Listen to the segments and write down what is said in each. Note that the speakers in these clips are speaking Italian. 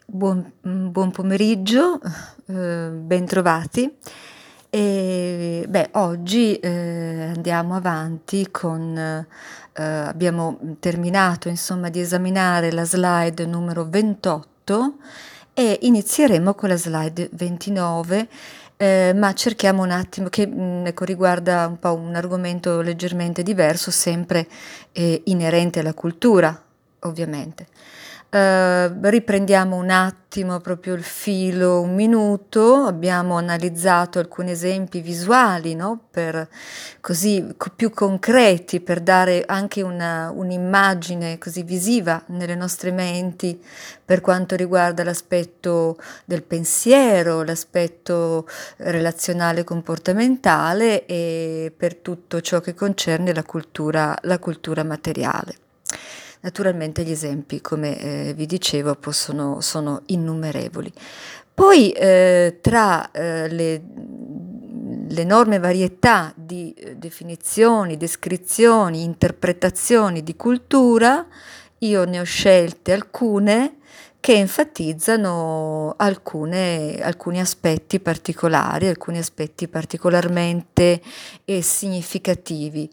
Buon pomeriggio, bentrovati. Oggi andiamo avanti abbiamo terminato insomma di esaminare la slide numero 28 e inizieremo con la slide 29, ma cerchiamo un attimo che ecco, riguarda un po' un argomento leggermente diverso, sempre inerente alla cultura, ovviamente. Riprendiamo un attimo proprio il filo, un minuto. Abbiamo analizzato alcuni esempi visuali, no? Per così più concreti, per dare anche un'immagine così visiva nelle nostre menti per quanto riguarda l'aspetto del pensiero, l'aspetto relazionale comportamentale e per tutto ciò che concerne la cultura materiale. Naturalmente gli esempi, come vi dicevo, sono innumerevoli. Poi tra l'enorme varietà di definizioni, descrizioni, interpretazioni di cultura, io ne ho scelte alcune che enfatizzano alcuni aspetti particolari, alcuni aspetti particolarmente significativi.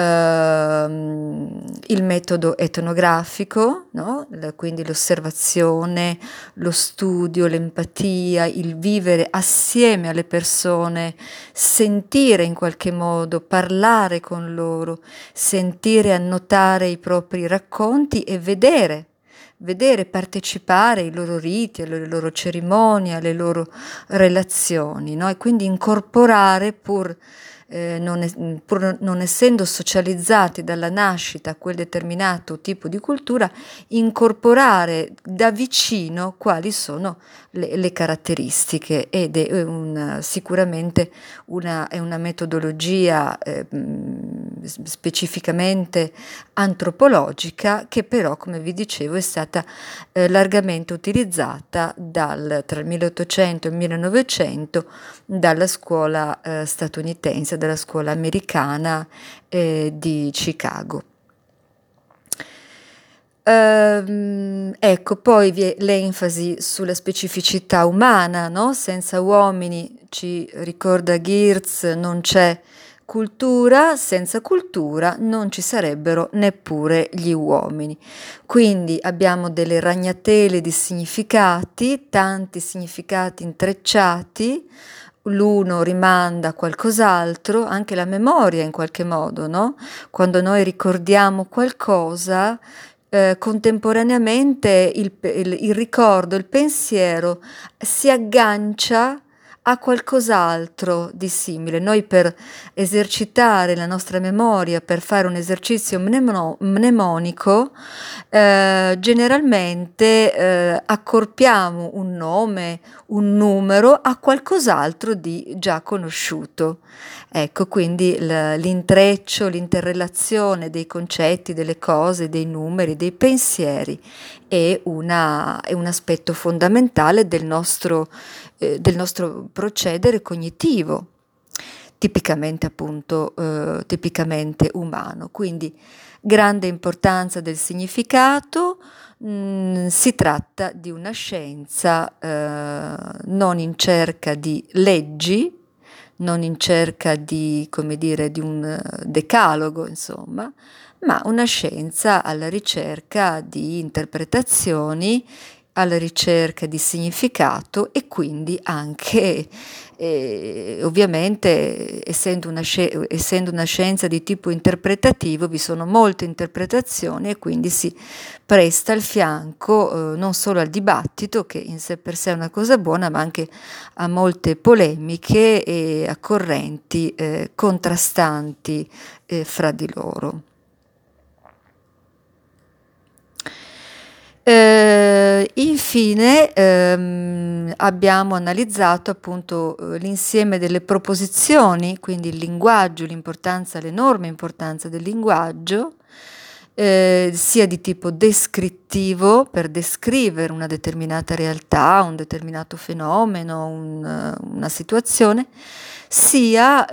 Il metodo etnografico, no? Quindi l'osservazione, lo studio, l'empatia, il vivere assieme alle persone, sentire in qualche modo, parlare con loro, sentire, annotare i propri racconti e vedere, partecipare ai loro riti, alle loro cerimonie, alle loro relazioni, no? E quindi incorporare pur non essendo socializzati dalla nascita a quel determinato tipo di cultura, incorporare da vicino quali sono le caratteristiche ed è sicuramente è una metodologia specificamente antropologica che però, come vi dicevo, è stata largamente utilizzata tra il 1800 e il 1900 dalla scuola statunitense, dalla scuola americana di Chicago. Ecco, poi vi è l'enfasi sulla specificità umana, no? Senza uomini, ci ricorda Geertz, non c'è cultura, senza cultura non ci sarebbero neppure gli uomini. Quindi abbiamo delle ragnatele di significati, tanti significati intrecciati, l'uno rimanda a qualcos'altro, anche la memoria in qualche modo, no? Quando noi ricordiamo qualcosa, contemporaneamente il ricordo, il pensiero si aggancia a qualcos'altro di simile. Noi per esercitare la nostra memoria, per fare un esercizio mnemonico, generalmente accorpiamo un nome, un numero a qualcos'altro di già conosciuto. Ecco, quindi l'intreccio, l'interrelazione dei concetti, delle cose, dei numeri, dei pensieri è un aspetto fondamentale del nostro procedere cognitivo, tipicamente appunto, tipicamente umano. Quindi grande importanza del significato. Si tratta di una scienza non in cerca di leggi, non in cerca di, come dire, di un decalogo, insomma, ma una scienza alla ricerca di interpretazioni, alla ricerca di significato e quindi anche, ovviamente, essendo una scienza di tipo interpretativo, vi sono molte interpretazioni e quindi si presta il fianco non solo al dibattito, che in sé per sé è una cosa buona, ma anche a molte polemiche e a correnti contrastanti fra di loro. Infine abbiamo analizzato appunto l'insieme delle proposizioni, quindi il linguaggio, l'enorme importanza del linguaggio, sia di tipo descrittivo per descrivere una determinata realtà, un determinato fenomeno, una situazione, sia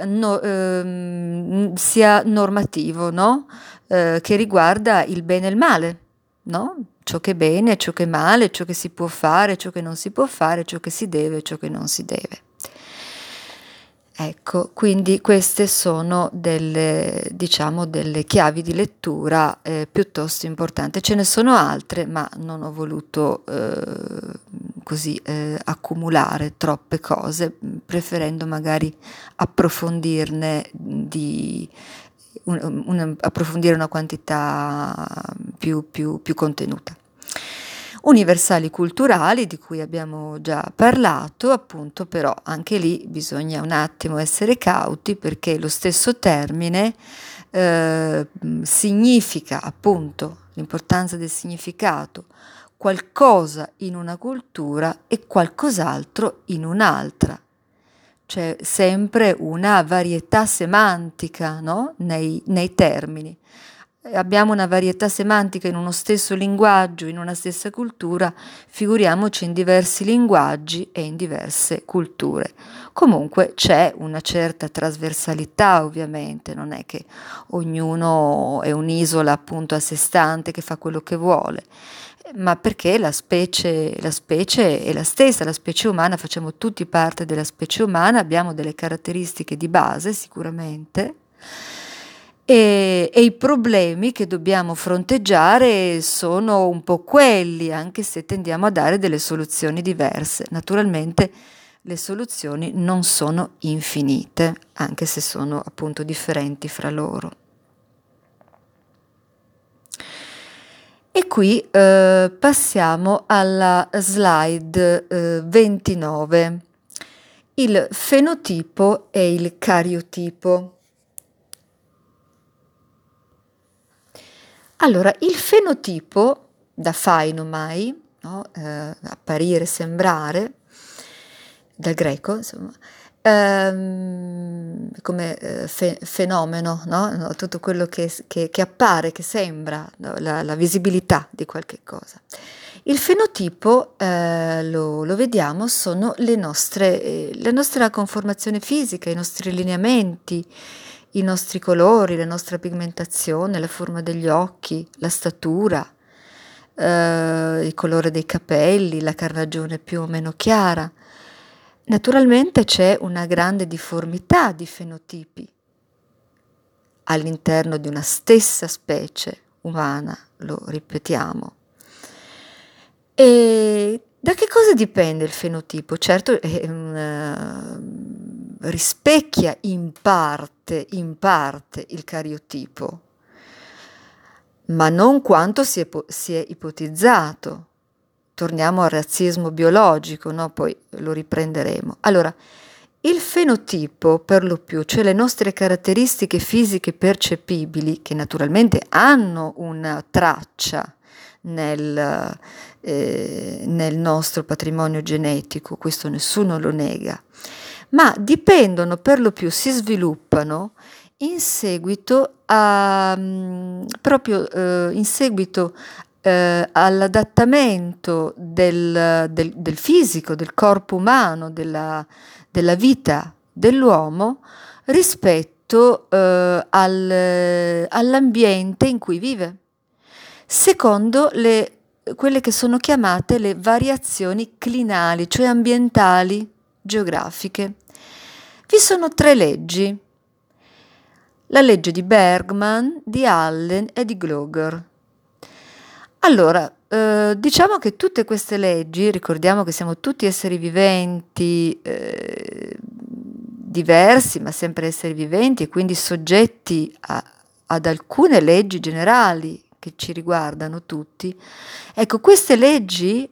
normativo, no? Che riguarda il bene e il male. no? Ciò che è bene, ciò che è male, ciò che si può fare, ciò che non si può fare, ciò che si deve, ciò che non si deve. Ecco, quindi queste sono diciamo, delle chiavi di lettura piuttosto importanti. Ce ne sono altre, ma non ho voluto così accumulare troppe cose, preferendo magari approfondirne approfondire una quantità più contenuta. Universali culturali, di cui abbiamo già parlato, appunto, però anche lì bisogna un attimo essere cauti, perché lo stesso termine significa, appunto, l'importanza del significato, qualcosa in una cultura e qualcos'altro in un'altra. C'è sempre una varietà semantica, no? nei termini. Abbiamo una varietà semantica in uno stesso linguaggio, in una stessa cultura, figuriamoci in diversi linguaggi e in diverse culture. Comunque c'è una certa trasversalità, ovviamente, non è che ognuno è un'isola appunto a sé stante che fa quello che vuole, ma perché la specie è la stessa, la specie umana, facciamo tutti parte della specie umana, abbiamo delle caratteristiche di base sicuramente, e i problemi che dobbiamo fronteggiare sono un po' quelli, anche se tendiamo a dare delle soluzioni diverse. Naturalmente le soluzioni non sono infinite, anche se sono appunto differenti fra loro. E qui passiamo alla slide 29, il fenotipo e il cariotipo. Allora, il fenotipo, da fainomai, no? Apparire, sembrare, dal greco, insomma, come fenomeno, no? Tutto quello che appare, che sembra, no? La visibilità di qualche cosa. Il fenotipo, lo vediamo, sono la nostra conformazione fisica, i nostri lineamenti, i nostri colori, la nostra pigmentazione, la forma degli occhi, la statura, il colore dei capelli, la carnagione più o meno chiara. Naturalmente c'è una grande difformità di fenotipi all'interno di una stessa specie umana, lo ripetiamo. E da che cosa dipende il fenotipo? Certo, rispecchia in parte il cariotipo, ma non quanto si è ipotizzato. Torniamo al razzismo biologico, no? Poi lo riprenderemo. Allora, il fenotipo, per lo più, cioè le nostre caratteristiche fisiche percepibili, che naturalmente hanno una traccia nel nostro patrimonio genetico, questo nessuno lo nega, ma dipendono per lo più, si sviluppano in seguito proprio in seguito all'adattamento del fisico, del corpo umano, della vita dell'uomo rispetto all'ambiente in cui vive, secondo quelle che sono chiamate le variazioni clinali, cioè ambientali, geografiche. Vi sono 3 leggi: la legge di Bergman, di Allen e di Gloger. Allora, diciamo che tutte queste leggi, ricordiamo che siamo tutti esseri viventi, diversi, ma sempre esseri viventi e quindi soggetti ad alcune leggi generali che ci riguardano tutti. Ecco, queste leggi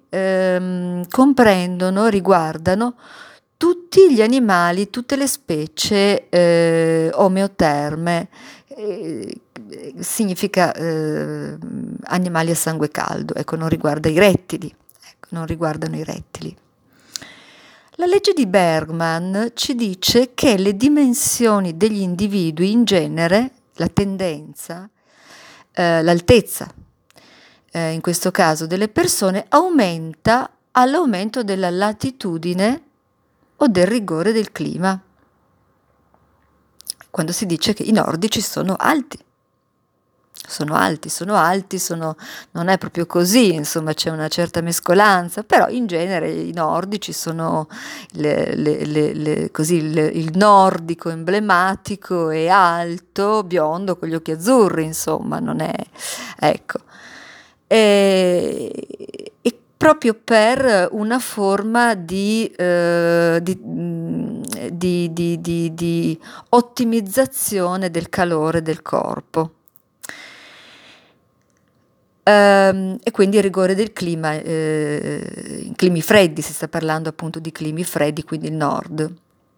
riguardano tutti gli animali, tutte le specie omeoterme, significa animali a sangue caldo, ecco, non riguarda i rettili, ecco, non riguardano i rettili. La legge di Bergman ci dice che le dimensioni degli individui in genere, la tendenza, l'altezza, in questo caso delle persone, aumenta all'aumento della latitudine o del rigore del clima, quando si dice che i nordici sono alti. sono alti, non è proprio così, insomma c'è una certa mescolanza, però in genere i nordici sono così, il nordico emblematico è alto, biondo, con gli occhi azzurri, insomma, non è, ecco. E proprio per una forma di ottimizzazione del calore del corpo. E quindi il rigore del clima, in climi freddi, si sta parlando appunto di climi freddi, quindi il nord.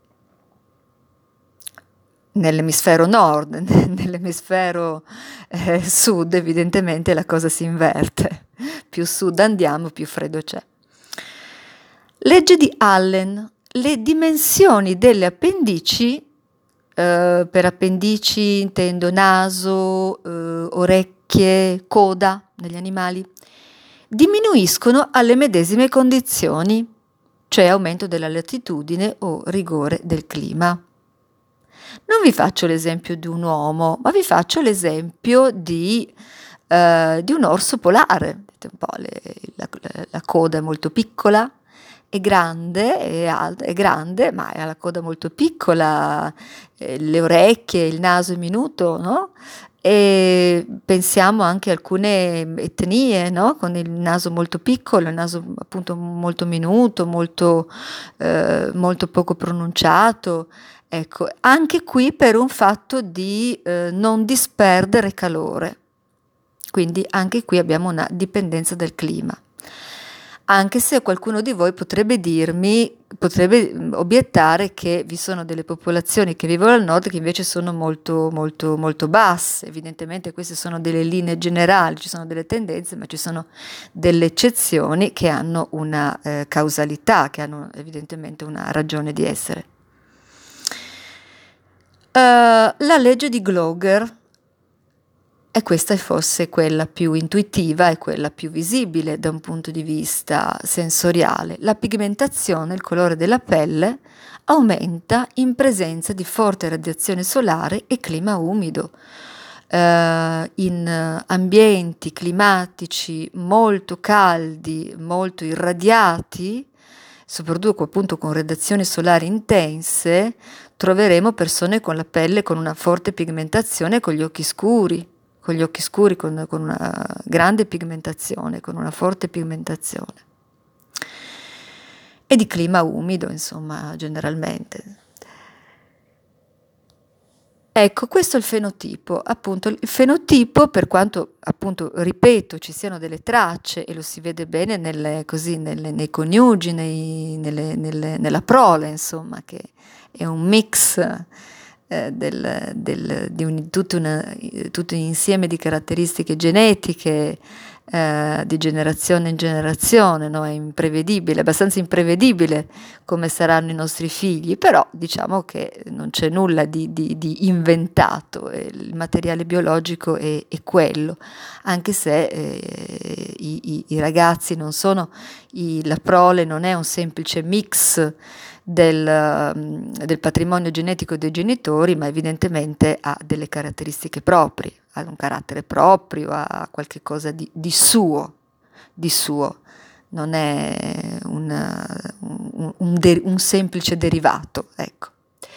Nell'emisfero nord, nell'emisfero sud evidentemente la cosa si inverte. Più sud andiamo, più freddo c'è. Legge di Allen. Le dimensioni delle appendici, per appendici intendo naso, orecchie, coda negli animali, diminuiscono alle medesime condizioni, cioè aumento della latitudine o rigore del clima. Non vi faccio l'esempio di un uomo, ma vi faccio l'esempio di un orso polare. Vedete un po', la coda è molto piccola, è grande, è grande, ma ha la coda molto piccola, le orecchie, il naso è minuto, no? E pensiamo anche a alcune etnie, no? Con il naso molto piccolo, il naso appunto molto minuto, molto poco pronunciato. Ecco, anche qui per un fatto di non disperdere calore, quindi anche qui abbiamo una dipendenza dal clima. Anche se qualcuno di voi potrebbe obiettare che vi sono delle popolazioni che vivono al nord che invece sono molto, molto, molto basse. Evidentemente queste sono delle linee generali, ci sono delle tendenze, ma ci sono delle eccezioni che hanno una causalità, che hanno evidentemente una ragione di essere. La legge di Gloger, e questa è forse quella più intuitiva e quella più visibile da un punto di vista sensoriale. La pigmentazione, il colore della pelle, aumenta in presenza di forte radiazione solare e clima umido. In ambienti climatici molto caldi, molto irradiati, soprattutto appunto con radiazioni solari intense, troveremo persone con la pelle con una forte pigmentazione, con gli occhi scuri, con una grande pigmentazione, con una forte pigmentazione. E di clima umido, insomma, generalmente. Ecco, questo è il fenotipo. Appunto, il fenotipo, per quanto, appunto, ripeto, ci siano delle tracce, e lo si vede bene nei coniugi, nella prole, insomma, che è un mix di tutto un insieme di caratteristiche genetiche di generazione in generazione, no? È imprevedibile, abbastanza imprevedibile come saranno i nostri figli, però diciamo che non c'è nulla di inventato, il materiale biologico è quello, anche se i ragazzi non sono, la prole non è un semplice mix del patrimonio genetico dei genitori, ma evidentemente ha delle caratteristiche proprie, ha un carattere proprio, ha qualche cosa di suo, non è un semplice derivato, ecco.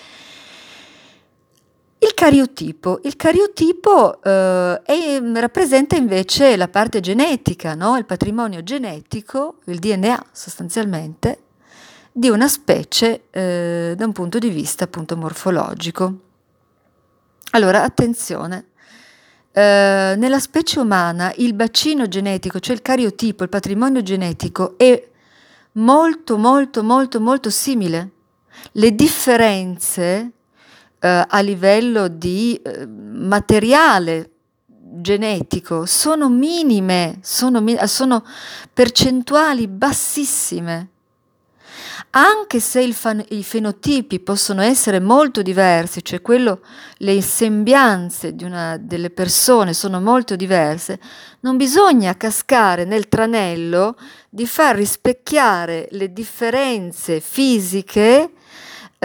Il cariotipo rappresenta invece la parte genetica, no? Il patrimonio genetico, il DNA sostanzialmente, di una specie da un punto di vista appunto morfologico. Allora, attenzione, nella specie umana il bacino genetico, cioè il cariotipo, il patrimonio genetico, è molto, molto, molto, molto simile. Le differenze a livello di materiale genetico sono minime, sono percentuali bassissime. Anche se i fenotipi possono essere molto diversi, cioè le sembianze delle persone sono molto diverse, non bisogna cascare nel tranello di far rispecchiare le differenze fisiche,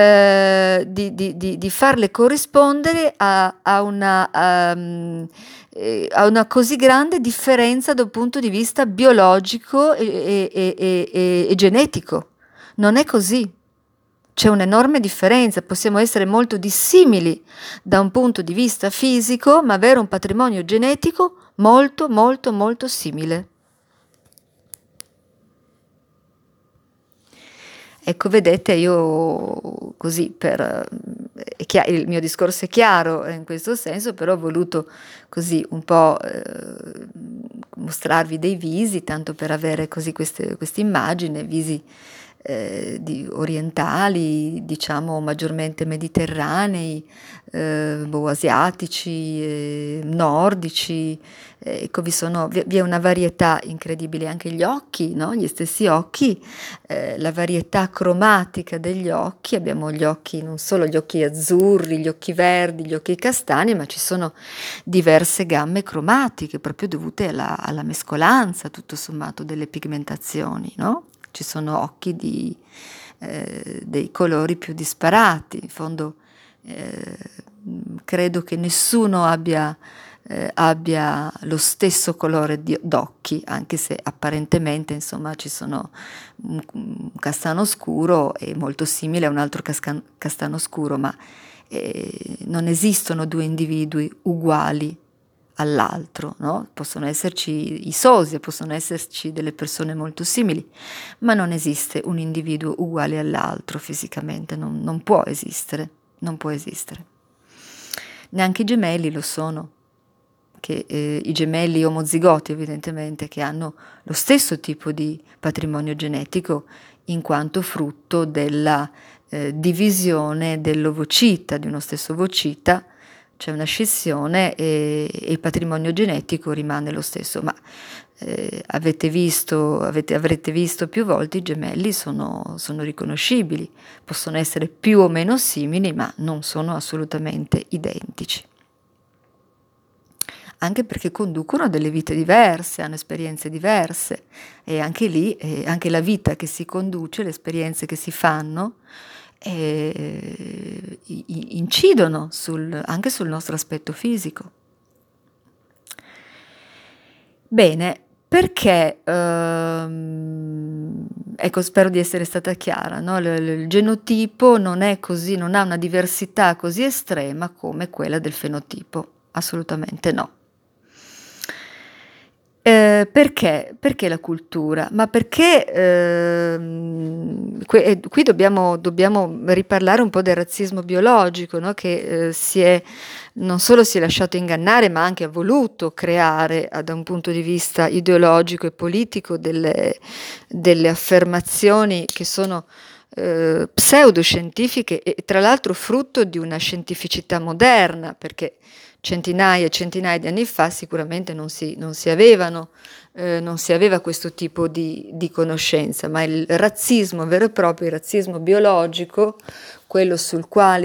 di farle corrispondere a una ha una così grande differenza da un punto di vista biologico e genetico. Non è così. C'è un'enorme differenza, possiamo essere molto dissimili da un punto di vista fisico, ma avere un patrimonio genetico molto, molto, molto simile. Ecco, vedete, io così il mio discorso è chiaro in questo senso, però ho voluto così un po' mostrarvi dei visi, tanto per avere così queste immagini, visi orientali, diciamo maggiormente mediterranei, asiatici, nordici. Ecco, vi è una varietà incredibile, anche gli occhi, no? Gli stessi occhi, la varietà cromatica degli occhi, abbiamo gli occhi, non solo gli occhi azzurri, gli occhi verdi, gli occhi castani, ma ci sono diverse gamme cromatiche proprio dovute alla mescolanza, tutto sommato, delle pigmentazioni, no? Ci sono occhi dei colori più disparati, in fondo credo che nessuno abbia lo stesso colore d'occhi, anche se apparentemente insomma ci sono un castano scuro è molto simile a un altro castano scuro, ma non esistono due individui uguali all'altro, no? Possono esserci i sosia, possono esserci delle persone molto simili, ma non esiste un individuo uguale all'altro fisicamente, non può esistere, non può esistere. Neanche i gemelli lo sono, che i gemelli omozigoti evidentemente che hanno lo stesso tipo di patrimonio genetico in quanto frutto della divisione dell'ovocita, di uno stesso ovocita, c'è una scissione e il patrimonio genetico rimane lo stesso, ma avrete visto più volte i gemelli sono riconoscibili, possono essere più o meno simili, ma non sono assolutamente identici. Anche perché conducono delle vite diverse, hanno esperienze diverse e anche lì, anche la vita che si conduce, le esperienze che si fanno, incidono anche sul nostro aspetto fisico. Bene, perché, ecco, spero di essere stata chiara, no? Il genotipo non ha una diversità così estrema come quella del fenotipo, assolutamente no. Perché? Perché la cultura? Ma perché qui dobbiamo riparlare un po' del razzismo biologico, no? Che non solo si è lasciato ingannare, ma anche ha voluto creare da un punto di vista ideologico e politico delle affermazioni che sono pseudoscientifiche e tra l'altro frutto di una scientificità moderna, perché centinaia e centinaia di anni fa sicuramente non si aveva questo tipo di conoscenza, ma il razzismo vero e proprio, il razzismo biologico, quello sul quale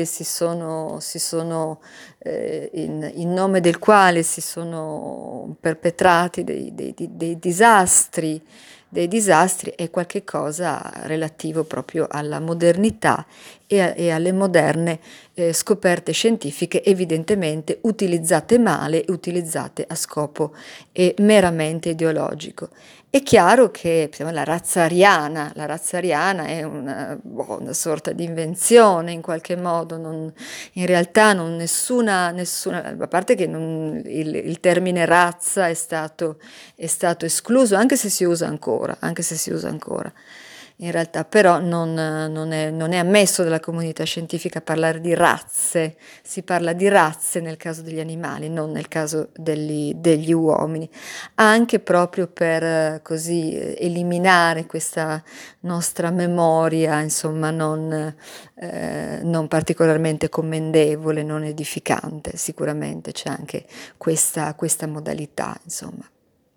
in nome del quale si sono perpetrati dei disastri, è qualche cosa relativo proprio alla modernità e alle moderne scoperte scientifiche evidentemente utilizzate male, utilizzate a scopo meramente ideologico. È chiaro che la razza ariana è una sorta di invenzione in qualche modo, in realtà nessuna, a parte che il termine razza è stato escluso, anche se si usa ancora. In realtà però non è ammesso dalla comunità scientifica parlare di razze, si parla di razze nel caso degli animali, non nel caso degli uomini, anche proprio per così eliminare questa nostra memoria, insomma, non particolarmente commendevole, non edificante. Sicuramente c'è anche questa modalità, insomma.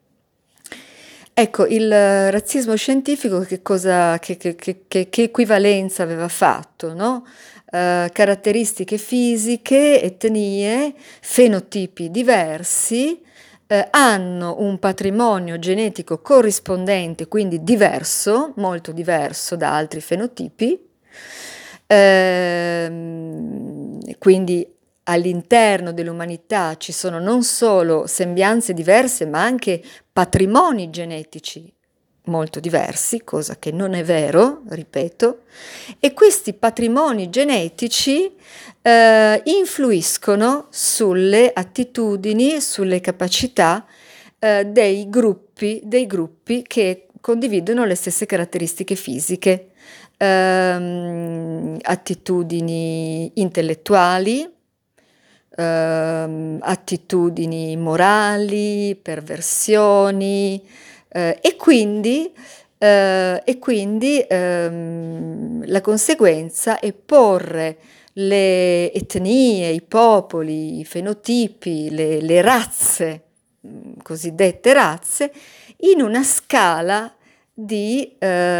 Ecco, il razzismo scientifico che equivalenza aveva fatto, no? Caratteristiche fisiche, etnie, fenotipi diversi, hanno un patrimonio genetico corrispondente, quindi diverso, molto diverso da altri fenotipi, quindi all'interno dell'umanità ci sono non solo sembianze diverse, ma anche patrimoni genetici molto diversi, cosa che non è vero, ripeto, e questi patrimoni genetici influiscono sulle attitudini, sulle capacità dei gruppi che condividono le stesse caratteristiche fisiche, attitudini intellettuali, attitudini morali, perversioni, la conseguenza è porre le etnie, i popoli, i fenotipi, le razze, cosiddette razze, in una scala di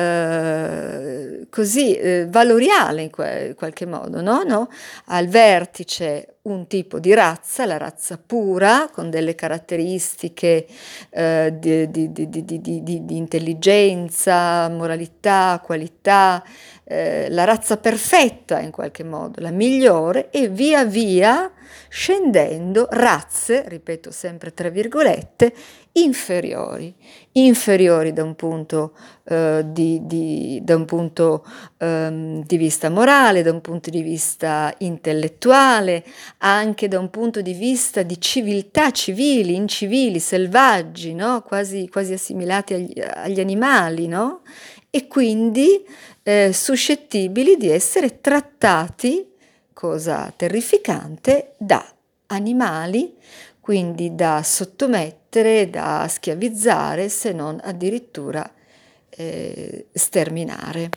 valoriale in qualche modo, no? No? Al vertice un tipo di razza, la razza pura, con delle caratteristiche di intelligenza, moralità, qualità, la razza perfetta in qualche modo, la migliore, e via via scendendo razze, ripeto sempre tra virgolette, inferiori da un punto di vista morale, da un punto di vista intellettuale, anche da un punto di vista di civiltà, civili, incivili, selvaggi, no? Quasi assimilati agli animali, no? E quindi suscettibili di essere trattati, cosa terrificante, da animali, quindi da sottomettere, da schiavizzare, se non addirittura sterminare.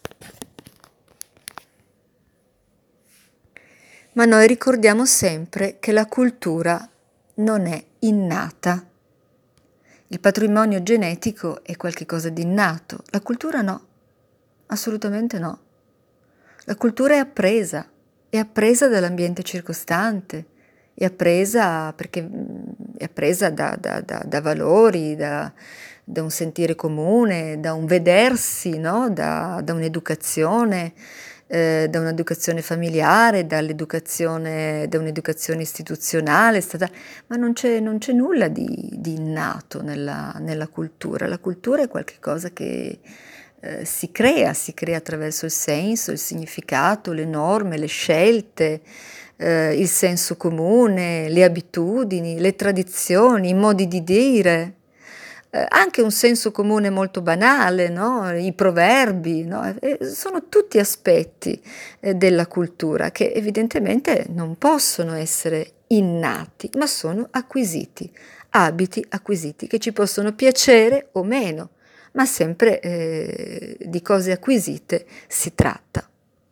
Ma noi ricordiamo sempre che la cultura non è innata. Il patrimonio genetico è qualcosa di innato, la cultura no, assolutamente no. La cultura è appresa dall'ambiente circostante, è appresa perché è appresa da valori, da un sentire comune, da un vedersi, no? Da un'educazione familiare, da un'educazione istituzionale, ma non c'è nulla di innato nella cultura. La cultura è qualcosa che si crea attraverso il senso, il significato, le norme, le scelte, il senso comune, le abitudini, le tradizioni, i modi di dire, anche un senso comune molto banale, no? I proverbi, no? Sono tutti aspetti della cultura che evidentemente non possono essere innati, ma sono acquisiti, abiti acquisiti che ci possono piacere o meno, ma sempre di cose acquisite si tratta.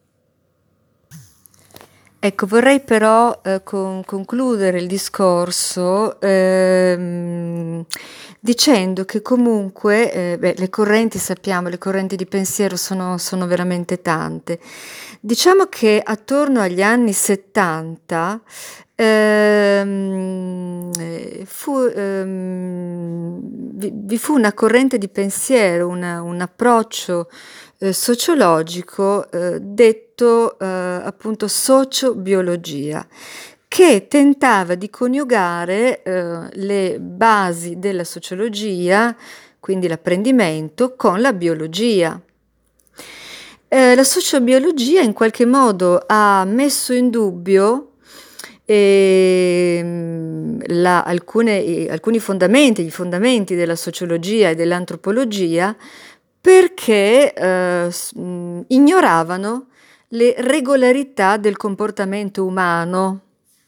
Ecco, vorrei però concludere il discorso dicendo che comunque le correnti, sappiamo, le correnti di pensiero sono veramente tante. Diciamo che attorno agli anni 70 vi fu una corrente di pensiero, un approccio sociologico detto appunto sociobiologia, che tentava di coniugare le basi della sociologia, quindi l'apprendimento, con la biologia. La sociobiologia in qualche modo ha messo in dubbio alcuni fondamenti, gli fondamenti della sociologia e dell'antropologia, perché ignoravano le regolarità del comportamento umano.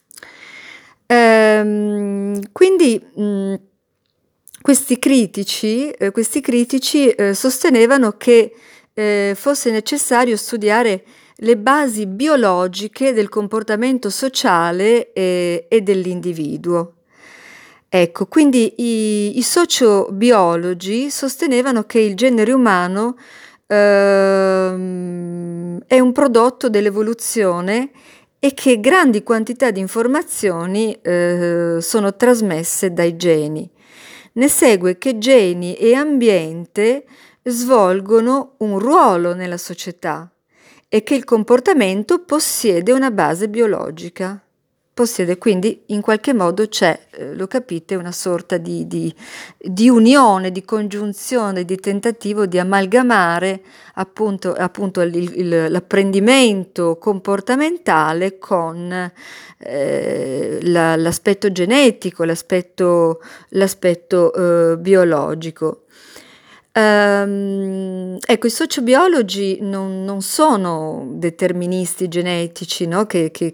Quindi questi critici sostenevano che fosse necessario studiare le basi biologiche del comportamento sociale e dell'individuo. Ecco, quindi i sociobiologi sostenevano che il genere umano è un prodotto dell'evoluzione e che grandi quantità di informazioni sono trasmesse dai geni. Ne segue che geni e ambiente svolgono un ruolo nella società e che il comportamento possiede una base biologica. possiede, quindi in qualche modo c'è, lo capite, una sorta di unione, di congiunzione, di tentativo di amalgamare appunto l'apprendimento comportamentale con l'aspetto genetico, l'aspetto biologico. Ecco, i sociobiologi non sono deterministi genetici, no?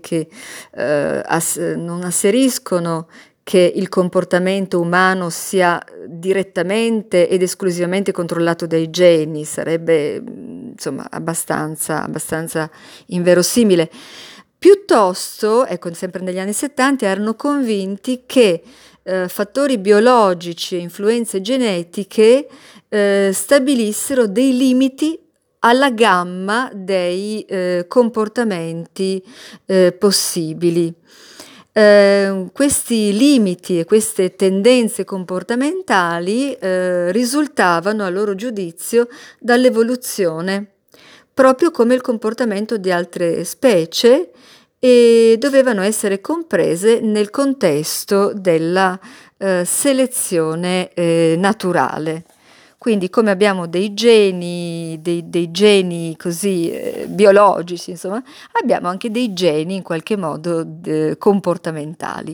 Non asseriscono che il comportamento umano sia direttamente ed esclusivamente controllato dai geni, sarebbe insomma abbastanza inverosimile. Piuttosto, ecco, sempre negli anni 70 erano convinti che fattori biologici e influenze genetiche stabilissero dei limiti alla gamma dei comportamenti possibili. Questi limiti e queste tendenze comportamentali risultavano, a loro giudizio, dall'evoluzione, proprio come il comportamento di altre specie, e dovevano essere comprese nel contesto della selezione naturale. Quindi come abbiamo dei geni così biologici, insomma, abbiamo anche dei geni in qualche modo comportamentali.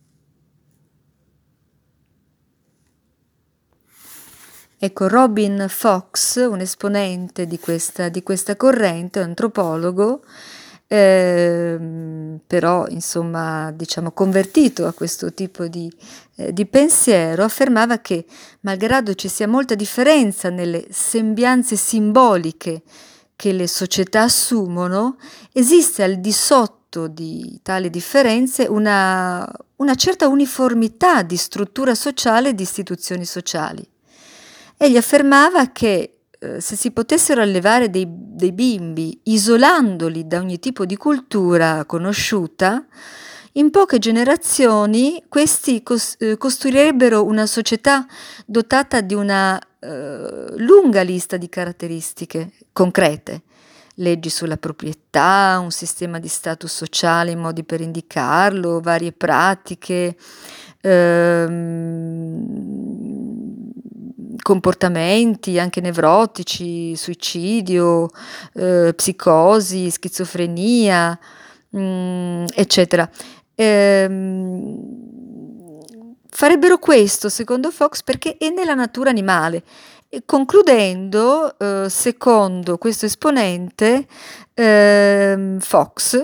Ecco, Robin Fox, un esponente di questa corrente, un antropologo, però insomma diciamo convertito a questo tipo di pensiero, affermava che malgrado ci sia molta differenza nelle sembianze simboliche che le società assumono, esiste al di sotto di tali differenze una certa uniformità di struttura sociale e di istituzioni sociali. Egli affermava che se si potessero allevare dei bimbi isolandoli da ogni tipo di cultura conosciuta, in poche generazioni questi costruirebbero una società dotata di una lunga lista di caratteristiche concrete, leggi sulla proprietà, un sistema di status sociale in modi per indicarlo, varie pratiche, comportamenti anche nevrotici, suicidio, psicosi, schizofrenia, eccetera. Farebbero questo, secondo Fox, perché è nella natura animale. E concludendo, secondo questo esponente, Fox,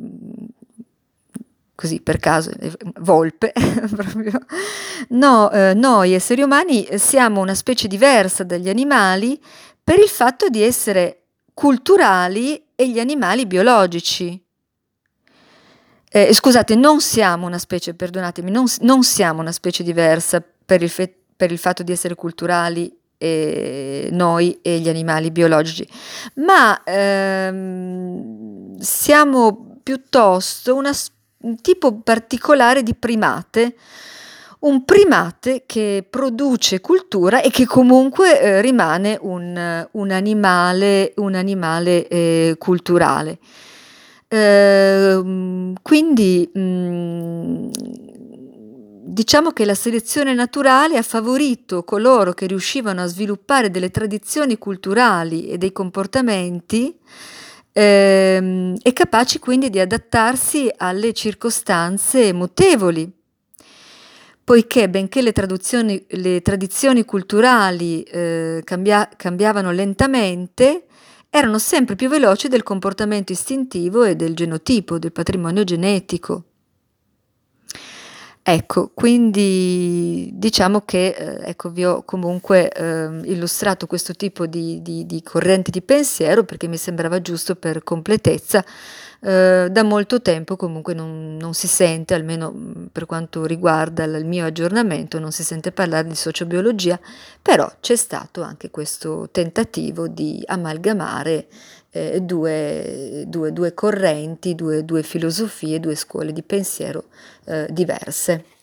così per caso, volpe, proprio, no, noi esseri umani siamo una specie diversa dagli animali per il fatto di essere culturali e gli animali biologici. Scusate, non siamo una specie, perdonatemi, non siamo una specie diversa per il fatto di essere culturali noi e gli animali biologici, ma siamo piuttosto un tipo particolare di primate, un primate che produce cultura e che comunque rimane un animale culturale. Quindi diciamo che la selezione naturale ha favorito coloro che riuscivano a sviluppare delle tradizioni culturali e dei comportamenti e capaci quindi di adattarsi alle circostanze mutevoli, poiché benché le tradizioni culturali cambiavano lentamente, erano sempre più veloci del comportamento istintivo e del genotipo, del patrimonio genetico. Ecco, quindi diciamo che ecco, vi ho comunque illustrato questo tipo di corrente di pensiero perché mi sembrava giusto per completezza. Da molto tempo comunque non si sente, almeno per quanto riguarda il mio aggiornamento, non si sente parlare di sociobiologia, però c'è stato anche questo tentativo di amalgamare due correnti, due filosofie, due scuole di pensiero diverse.